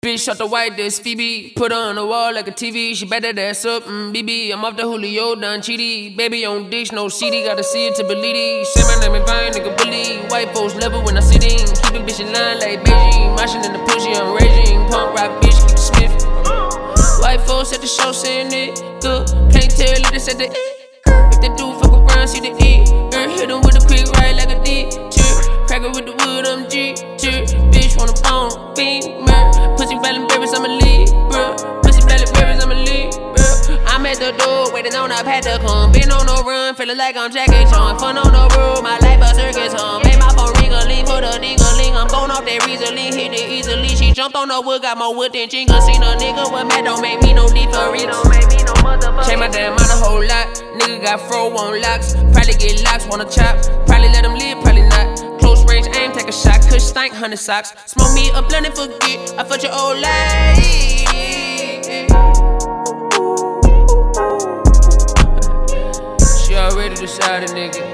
Bitch shot the white, this Phoebe. Put her on the wall like a TV. She bet that ass up, BB. I'm off the Julio, done cheaty. Baby on dish, no CD. Gotta see it to believe it. Say my name and fine, nigga bully. White folks love it when I sit in. Keep a bitch in line like Beijing. Marching in the pussy, I'm raging. Punk rock bitch, keep the Smith. White folks at the show saying it good. Can't tell it, it's at the If they do fuck around, see the E. Hit them with a quick right like a D. Cracker with the wood, I'm G. Bitch wanna bone, beam, pussy ballin' berries, I'm a Libra. Pussy ballin' berries, I'm a Libra. I'm at the door, waiting on a pad to come. Been on no run, feelin' like I'm Jackie Chan. Fun on the road, my life a circus hum. Made my phone ring a ling for the ding-a-ling. I'm going off that easily, hit it easily. She jumped on the wood, got more wood than Jenga. Seen a nigga with mad, don't make me no difference. Change my damn mind a whole lot. Nigga got fro on locks. Probably get locks, wanna chop. Probably let him live, probably not. Close range, aim, take a shot. Kush stank, 100 socks. Smoke me a blunt and forget. I fucked your old lady. She already decided, nigga.